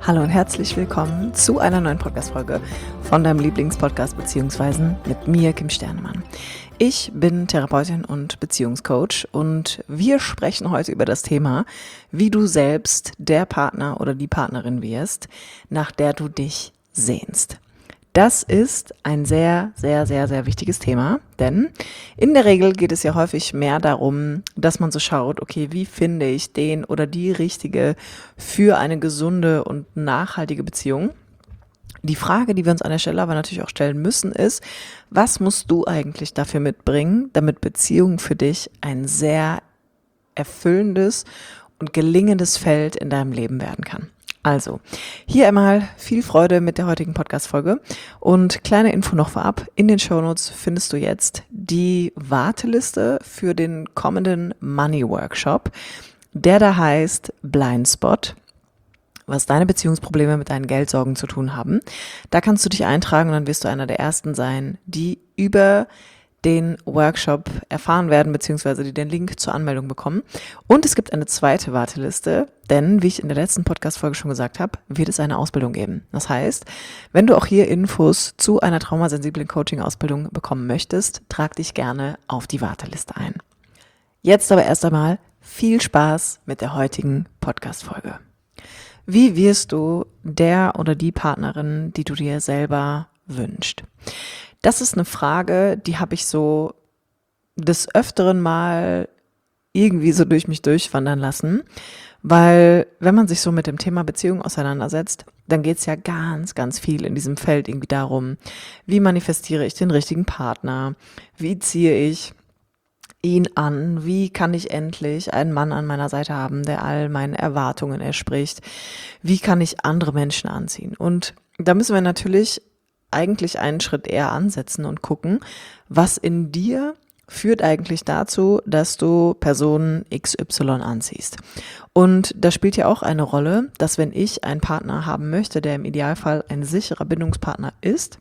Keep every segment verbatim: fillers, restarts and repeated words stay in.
Hallo und herzlich willkommen zu einer neuen Podcast-Folge von deinem Lieblingspodcast beziehungsweise mit mir, Kim Sternemann. Ich bin Therapeutin und Beziehungscoach und wir sprechen heute über das Thema, wie du selbst der Partner oder die Partnerin wirst, nach der du dich sehnst. Das ist ein sehr, sehr, sehr, sehr wichtiges Thema, denn in der Regel geht es ja häufig mehr darum, dass man so schaut, okay, wie finde ich den oder die Richtige für eine gesunde und nachhaltige Beziehung. Die Frage, die wir uns an der Stelle aber natürlich auch stellen müssen, ist, was musst du eigentlich dafür mitbringen, damit Beziehung für dich ein sehr erfüllendes und gelingendes Feld in deinem Leben werden kann? Also, hier einmal viel Freude mit der heutigen Podcast-Folge und kleine Info noch vorab. In den Shownotes findest du jetzt die Warteliste für den kommenden Money Workshop, der da heißt Blindspot, was deine Beziehungsprobleme mit deinen Geldsorgen zu tun haben. Da kannst du dich eintragen und dann wirst du einer der Ersten sein, die über den Workshop erfahren werden, beziehungsweise die den Link zur Anmeldung bekommen. Und es gibt eine zweite Warteliste, denn, wie ich in der letzten Podcast-Folge schon gesagt habe, wird es eine Ausbildung geben. Das heißt, wenn du auch hier Infos zu einer traumasensiblen Coaching-Ausbildung bekommen möchtest, trag dich gerne auf die Warteliste ein. Jetzt aber erst einmal viel Spaß mit der heutigen Podcast-Folge. Wie wirst du der oder die Partnerin, die du dir selber wünschst? Das ist eine Frage, die habe ich so des Öfteren mal irgendwie so durch mich durchwandern lassen, weil wenn man sich so mit dem Thema Beziehung auseinandersetzt, dann geht es ja ganz, ganz viel in diesem Feld irgendwie darum, wie manifestiere ich den richtigen Partner, wie ziehe ich ihn an, wie kann ich endlich einen Mann an meiner Seite haben, der all meinen Erwartungen entspricht, wie kann ich andere Menschen anziehen. Und da müssen wir natürlich eigentlich einen Schritt eher ansetzen und gucken, was in dir führt eigentlich dazu, dass du Person X Y anziehst. Und da spielt ja auch eine Rolle, dass wenn ich einen Partner haben möchte, der im Idealfall ein sicherer Bindungspartner ist,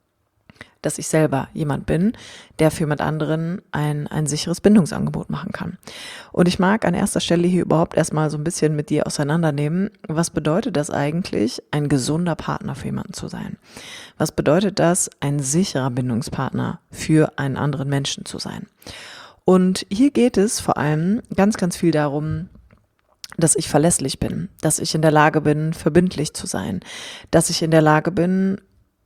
dass ich selber jemand bin, der für mit anderen ein, ein sicheres Bindungsangebot machen kann. Und ich mag an erster Stelle hier überhaupt erstmal so ein bisschen mit dir auseinandernehmen, was bedeutet das eigentlich, ein gesunder Partner für jemanden zu sein? Was bedeutet das, ein sicherer Bindungspartner für einen anderen Menschen zu sein? Und hier geht es vor allem ganz, ganz viel darum, dass ich verlässlich bin, dass ich in der Lage bin, verbindlich zu sein, dass ich in der Lage bin,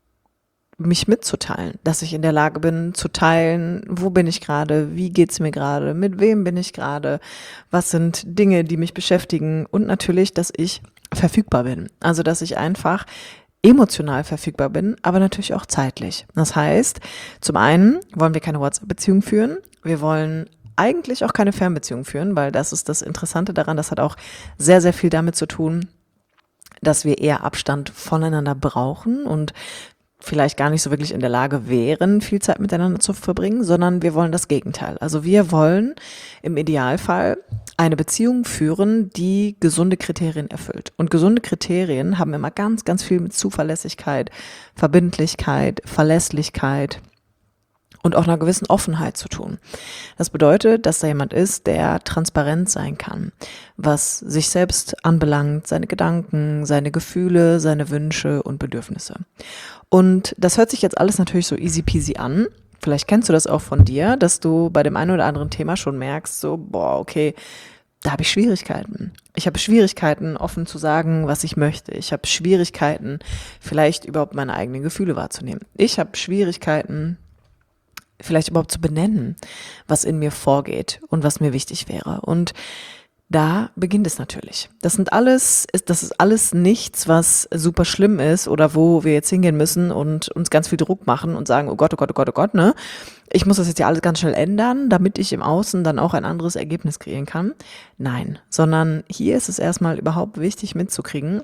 mich mitzuteilen, dass ich in der Lage bin zu teilen, wo bin ich gerade, wie geht's mir gerade, mit wem bin ich gerade, was sind Dinge, die mich beschäftigen und natürlich, dass ich verfügbar bin. Also, dass ich einfach emotional verfügbar bin, aber natürlich auch zeitlich. Das heißt, zum einen wollen wir keine WhatsApp-Beziehung führen, wir wollen eigentlich auch keine Fernbeziehung führen, weil das ist das Interessante daran, das hat auch sehr, sehr viel damit zu tun, dass wir eher Abstand voneinander brauchen und vielleicht gar nicht so wirklich in der Lage wären, viel Zeit miteinander zu verbringen, sondern wir wollen das Gegenteil. Also wir wollen im Idealfall eine Beziehung führen, die gesunde Kriterien erfüllt. Und gesunde Kriterien haben immer ganz, ganz viel mit Zuverlässigkeit, Verbindlichkeit, Verlässlichkeit und auch einer gewissen Offenheit zu tun. Das bedeutet, dass da jemand ist, der transparent sein kann, was sich selbst anbelangt, seine Gedanken, seine Gefühle, seine Wünsche und Bedürfnisse. Und das hört sich jetzt alles natürlich so easy peasy an. Vielleicht kennst du das auch von dir, dass du bei dem einen oder anderen Thema schon merkst, so, boah, okay, da habe ich Schwierigkeiten. Ich habe Schwierigkeiten, offen zu sagen, was ich möchte. Ich habe Schwierigkeiten, vielleicht überhaupt meine eigenen Gefühle wahrzunehmen. Ich habe Schwierigkeiten, vielleicht überhaupt zu benennen, was in mir vorgeht und was mir wichtig wäre. Und da beginnt es natürlich. Das sind alles, das ist alles nichts, was super schlimm ist oder wo wir jetzt hingehen müssen und uns ganz viel Druck machen und sagen, oh Gott, oh Gott, oh Gott, oh Gott, ne? Ich muss das jetzt ja alles ganz schnell ändern, damit ich im Außen dann auch ein anderes Ergebnis kreieren kann. Nein, sondern hier ist es erstmal überhaupt wichtig mitzukriegen,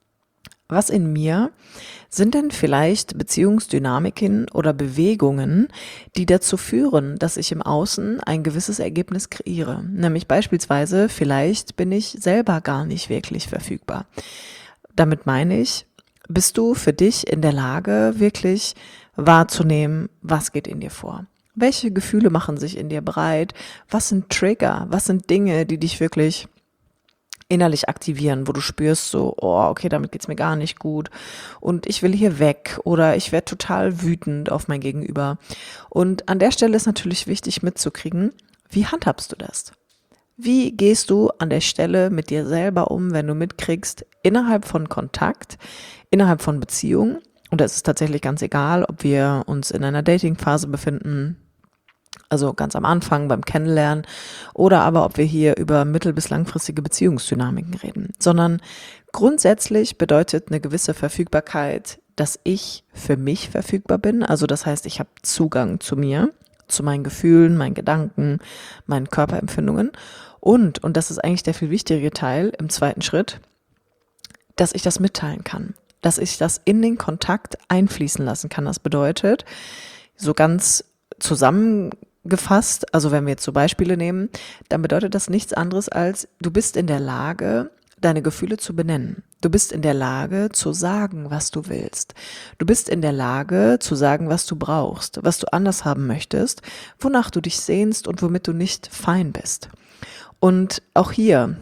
was in mir sind denn vielleicht Beziehungsdynamiken oder Bewegungen, die dazu führen, dass ich im Außen ein gewisses Ergebnis kreiere. Nämlich beispielsweise, vielleicht bin ich selber gar nicht wirklich verfügbar. Damit meine ich, bist du für dich in der Lage, wirklich wahrzunehmen, was geht in dir vor? Welche Gefühle machen sich in dir breit? Was sind Trigger? Was sind Dinge, die dich wirklich innerlich aktivieren, wo du spürst so, oh, okay, damit geht's mir gar nicht gut und ich will hier weg oder ich werde total wütend auf mein Gegenüber. Und an der Stelle ist natürlich wichtig mitzukriegen, wie handhabst du das? Wie gehst du an der Stelle mit dir selber um, wenn du mitkriegst, innerhalb von Kontakt, innerhalb von Beziehungen, und da ist es tatsächlich ganz egal, ob wir uns in einer Dating-Phase befinden, also ganz am Anfang beim Kennenlernen, oder aber ob wir hier über mittel- bis langfristige Beziehungsdynamiken reden, sondern grundsätzlich bedeutet eine gewisse Verfügbarkeit, dass ich für mich verfügbar bin, also das heißt, ich habe Zugang zu mir, zu meinen Gefühlen, meinen Gedanken, meinen Körperempfindungen und, und das ist eigentlich der viel wichtigere Teil im zweiten Schritt, dass ich das mitteilen kann, dass ich das in den Kontakt einfließen lassen kann. Das bedeutet, so ganz zusammengefasst, also wenn wir jetzt so Beispiele nehmen, dann bedeutet das nichts anderes als, du bist in der Lage, deine Gefühle zu benennen. Du bist in der Lage zu sagen, was du willst. Du bist in der Lage zu sagen, was du brauchst, was du anders haben möchtest, wonach du dich sehnst und womit du nicht fein bist. Und auch hier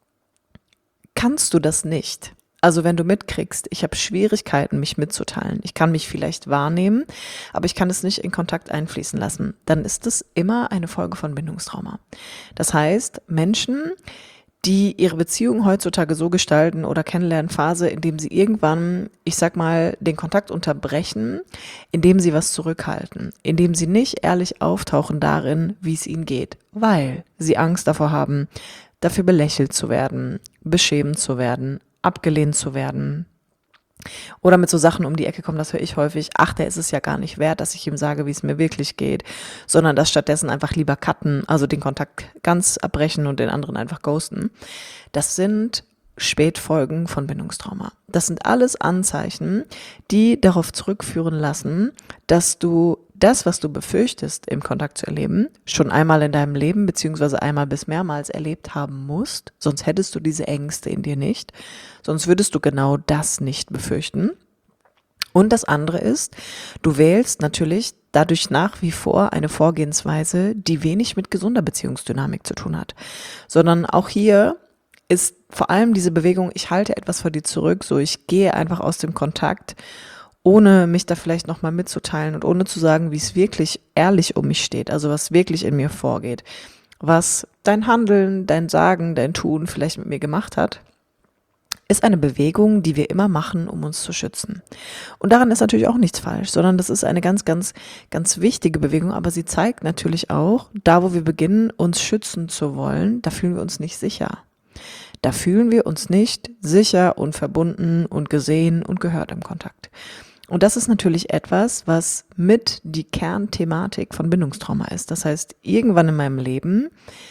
kannst du das nicht. Also wenn du mitkriegst, ich habe Schwierigkeiten, mich mitzuteilen, ich kann mich vielleicht wahrnehmen, aber ich kann es nicht in Kontakt einfließen lassen, dann ist es immer eine Folge von Bindungstrauma. Das heißt, Menschen, die ihre Beziehung heutzutage so gestalten oder Kennenlernphase, indem sie irgendwann, ich sag mal, den Kontakt unterbrechen, indem sie was zurückhalten, indem sie nicht ehrlich auftauchen darin, wie es ihnen geht, weil sie Angst davor haben, dafür belächelt zu werden, beschämt zu werden, abgelehnt zu werden. Oder mit so Sachen um die Ecke kommen, das höre ich häufig, ach, der ist es ja gar nicht wert, dass ich ihm sage, wie es mir wirklich geht, sondern dass stattdessen einfach lieber cutten, also den Kontakt ganz abbrechen und den anderen einfach ghosten. Das sind Spätfolgen von Bindungstrauma. Das sind alles Anzeichen, die darauf zurückführen lassen, dass du das, was du befürchtest, im Kontakt zu erleben, schon einmal in deinem Leben beziehungsweise einmal bis mehrmals erlebt haben musst, sonst hättest du diese Ängste in dir nicht, sonst würdest du genau das nicht befürchten. Und das andere ist, du wählst natürlich dadurch nach wie vor eine Vorgehensweise, die wenig mit gesunder Beziehungsdynamik zu tun hat, sondern auch hier ist vor allem diese Bewegung, ich halte etwas vor dir zurück, so ich gehe einfach aus dem Kontakt, ohne mich da vielleicht nochmal mitzuteilen und ohne zu sagen, wie es wirklich ehrlich um mich steht, also was wirklich in mir vorgeht, was dein Handeln, dein Sagen, dein Tun vielleicht mit mir gemacht hat, ist eine Bewegung, die wir immer machen, um uns zu schützen. Und daran ist natürlich auch nichts falsch, sondern das ist eine ganz, ganz, ganz wichtige Bewegung, aber sie zeigt natürlich auch, da wo wir beginnen, uns schützen zu wollen, da fühlen wir uns nicht sicher. Da fühlen wir uns nicht sicher und verbunden und gesehen und gehört im Kontakt. Und das ist natürlich etwas, was mit die Kernthematik von Bindungstrauma ist. Das heißt, irgendwann in meinem Leben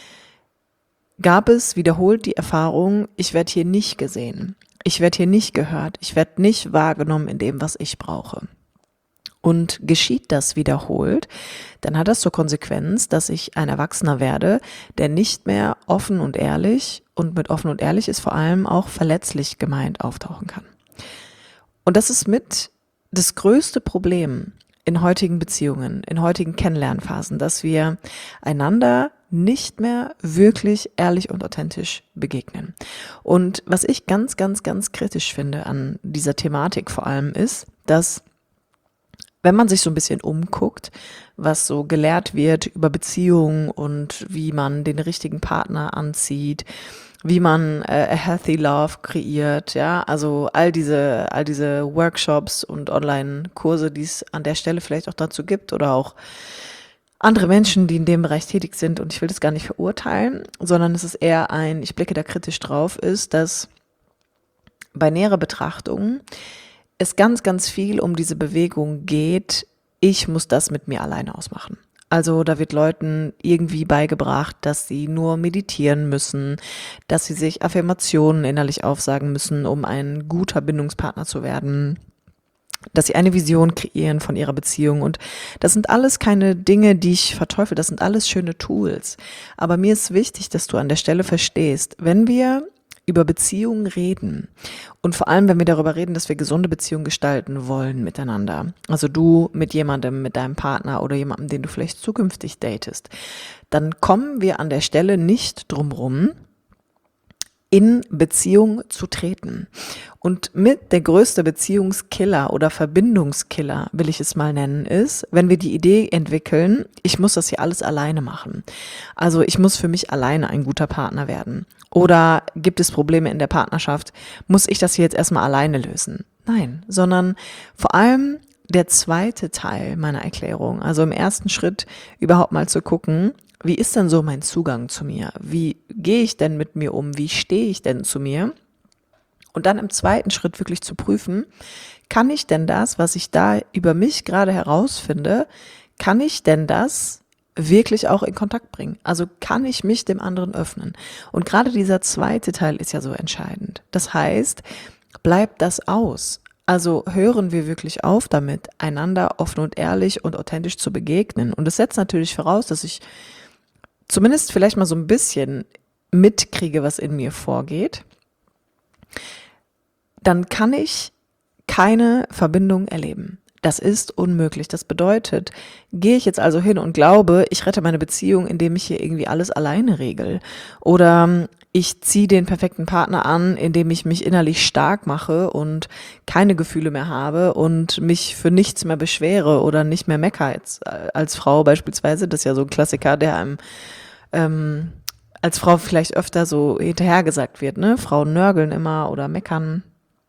gab es wiederholt die Erfahrung, ich werde hier nicht gesehen, ich werde hier nicht gehört, ich werde nicht wahrgenommen in dem, was ich brauche. Und geschieht das wiederholt, dann hat das zur Konsequenz, dass ich ein Erwachsener werde, der nicht mehr offen und ehrlich, und mit offen und ehrlich ist vor allem auch verletzlich gemeint, auftauchen kann. Und das ist mit das größte Problem in heutigen Beziehungen, in heutigen Kennenlernphasen, dass wir einander nicht mehr wirklich ehrlich und authentisch begegnen. Und was ich ganz, ganz, ganz kritisch finde an dieser Thematik vor allem ist, dass wenn man sich so ein bisschen umguckt, was so gelehrt wird über Beziehungen und wie man den richtigen Partner anzieht, wie man äh, a healthy love kreiert, ja, also all diese, all diese Workshops und Online-Kurse, die es an der Stelle vielleicht auch dazu gibt oder auch andere Menschen, die in dem Bereich tätig sind, und ich will das gar nicht verurteilen, sondern es ist eher ein, ich blicke da kritisch drauf, ist, dass bei näherer Betrachtung es ganz, ganz viel um diese Bewegung geht, ich muss das mit mir alleine ausmachen. Also da wird Leuten irgendwie beigebracht, dass sie nur meditieren müssen, dass sie sich Affirmationen innerlich aufsagen müssen, um ein guter Bindungspartner zu werden, dass sie eine Vision kreieren von ihrer Beziehung. Und das sind alles keine Dinge, die ich verteufel, das sind alles schöne Tools. Aber mir ist wichtig, dass du an der Stelle verstehst, wenn wir über Beziehungen reden und vor allem, wenn wir darüber reden, dass wir gesunde Beziehungen gestalten wollen miteinander, also du mit jemandem, mit deinem Partner oder jemandem, den du vielleicht zukünftig datest, dann kommen wir an der Stelle nicht drum rum, in Beziehung zu treten. Und mit der größte Beziehungskiller oder Verbindungskiller, will ich es mal nennen, ist, wenn wir die Idee entwickeln, ich muss das hier alles alleine machen. Also ich muss für mich alleine ein guter Partner werden. Oder gibt es Probleme in der Partnerschaft? Muss ich das hier jetzt erstmal alleine lösen? Nein, sondern vor allem der zweite Teil meiner Erklärung, also im ersten Schritt überhaupt mal zu gucken, wie ist denn so mein Zugang zu mir? Wie gehe ich denn mit mir um? Wie stehe ich denn zu mir? Und dann im zweiten Schritt wirklich zu prüfen, kann ich denn das, was ich da über mich gerade herausfinde, kann ich denn das wirklich auch in Kontakt bringen? Also kann ich mich dem anderen öffnen? Und gerade dieser zweite Teil ist ja so entscheidend. Das heißt, bleibt das aus? Also hören wir wirklich auf damit, einander offen und ehrlich und authentisch zu begegnen? Und das setzt natürlich voraus, dass ich zumindest vielleicht mal so ein bisschen mitkriege, was in mir vorgeht. Dann kann ich keine Verbindung erleben. Das ist unmöglich. Das bedeutet, gehe ich jetzt also hin und glaube, ich rette meine Beziehung, indem ich hier irgendwie alles alleine regel. Oder ich ziehe den perfekten Partner an, indem ich mich innerlich stark mache und keine Gefühle mehr habe und mich für nichts mehr beschwere oder nicht mehr meckere jetzt als Frau beispielsweise. Das ist ja so ein Klassiker, der einem ähm, als Frau vielleicht öfter so hinterhergesagt wird, ne? Frauen nörgeln immer oder meckern.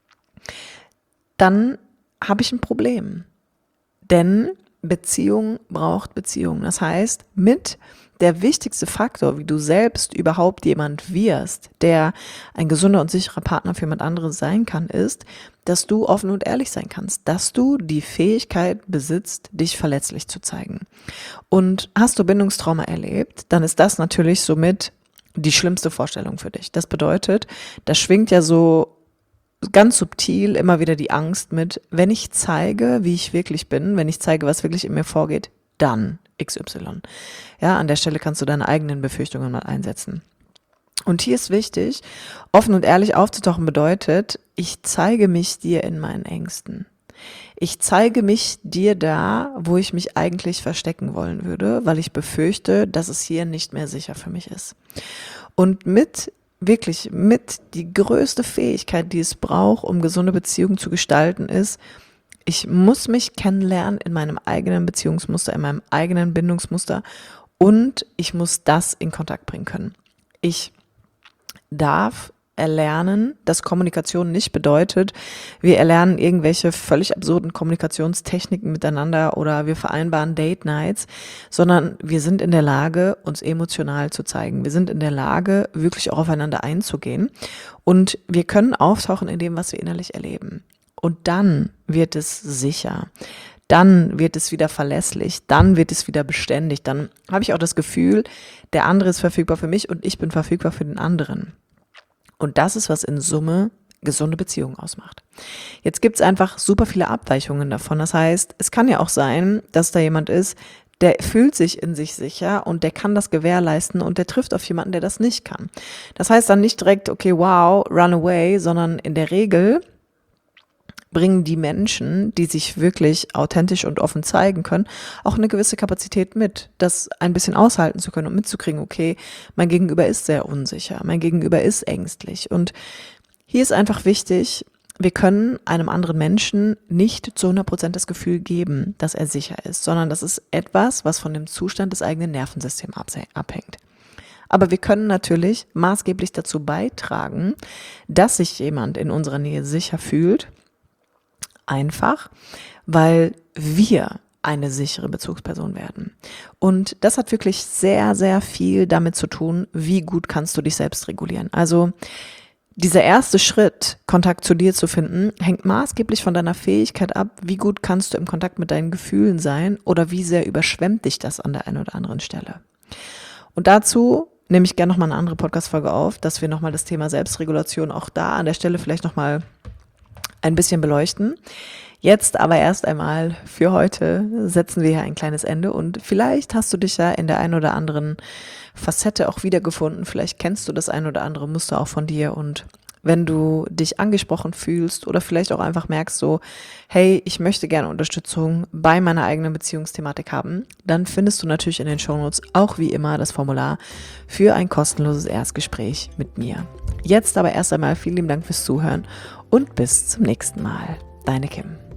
Dann habe ich ein Problem. Denn Beziehung braucht Beziehung. Das heißt, mit der wichtigste Faktor, wie du selbst überhaupt jemand wirst, der ein gesunder und sicherer Partner für jemand anderes sein kann, ist, dass du offen und ehrlich sein kannst, dass du die Fähigkeit besitzt, dich verletzlich zu zeigen. Und hast du Bindungstrauma erlebt, dann ist das natürlich somit die schlimmste Vorstellung für dich. Das bedeutet, da schwingt ja so ganz subtil immer wieder die Angst mit, wenn ich zeige, wie ich wirklich bin, wenn ich zeige, was wirklich in mir vorgeht, dann X Y. Ja, an der Stelle kannst du deine eigenen Befürchtungen mal einsetzen. Und hier ist wichtig, offen und ehrlich aufzutauchen bedeutet, ich zeige mich dir in meinen Ängsten. Ich zeige mich dir da, wo ich mich eigentlich verstecken wollen würde, weil ich befürchte, dass es hier nicht mehr sicher für mich ist. Und mit wirklich mit die größte Fähigkeit, die es braucht, um gesunde Beziehungen zu gestalten, ist, ich muss mich kennenlernen in meinem eigenen Beziehungsmuster, in meinem eigenen Bindungsmuster und ich muss das in Kontakt bringen können. Ich darf erlernen, dass Kommunikation nicht bedeutet, wir erlernen irgendwelche völlig absurden Kommunikationstechniken miteinander oder wir vereinbaren Date Nights, sondern wir sind in der Lage, uns emotional zu zeigen. Wir sind in der Lage, wirklich auch aufeinander einzugehen und wir können auftauchen in dem, was wir innerlich erleben. Und dann wird es sicher. Dann wird es wieder verlässlich, dann wird es wieder beständig, dann habe ich auch das Gefühl, der andere ist verfügbar für mich und ich bin verfügbar für den anderen. Und das ist, was in Summe gesunde Beziehungen ausmacht. Jetzt gibt es einfach super viele Abweichungen davon. Das heißt, es kann ja auch sein, dass da jemand ist, der fühlt sich in sich sicher und der kann das gewährleisten und der trifft auf jemanden, der das nicht kann. Das heißt dann nicht direkt, okay, wow, run away, sondern in der Regel bringen die Menschen, die sich wirklich authentisch und offen zeigen können, auch eine gewisse Kapazität mit, das ein bisschen aushalten zu können und mitzukriegen, okay, mein Gegenüber ist sehr unsicher, mein Gegenüber ist ängstlich. Und hier ist einfach wichtig, wir können einem anderen Menschen nicht zu hundert Prozent das Gefühl geben, dass er sicher ist, sondern das ist etwas, was von dem Zustand des eigenen Nervensystems abhängt. Aber wir können natürlich maßgeblich dazu beitragen, dass sich jemand in unserer Nähe sicher fühlt, einfach, weil wir eine sichere Bezugsperson werden. Und das hat wirklich sehr, sehr viel damit zu tun, wie gut kannst du dich selbst regulieren. Also dieser erste Schritt, Kontakt zu dir zu finden, hängt maßgeblich von deiner Fähigkeit ab, wie gut kannst du im Kontakt mit deinen Gefühlen sein oder wie sehr überschwemmt dich das an der einen oder anderen Stelle. Und dazu nehme ich gerne nochmal eine andere Podcast-Folge auf, dass wir nochmal das Thema Selbstregulation auch da an der Stelle vielleicht nochmal ein bisschen beleuchten. Jetzt aber erst einmal für heute setzen wir hier ein kleines Ende und vielleicht hast du dich ja in der einen oder anderen Facette auch wiedergefunden. Vielleicht kennst du das ein oder andere Muster auch von dir und Wenn du dich angesprochen fühlst oder vielleicht auch einfach merkst so, hey, ich möchte gerne Unterstützung bei meiner eigenen Beziehungsthematik haben, dann findest du natürlich in den Shownotes auch wie immer das Formular für ein kostenloses Erstgespräch mit mir. Jetzt aber erst einmal vielen lieben Dank fürs Zuhören und bis zum nächsten Mal. Deine Kim.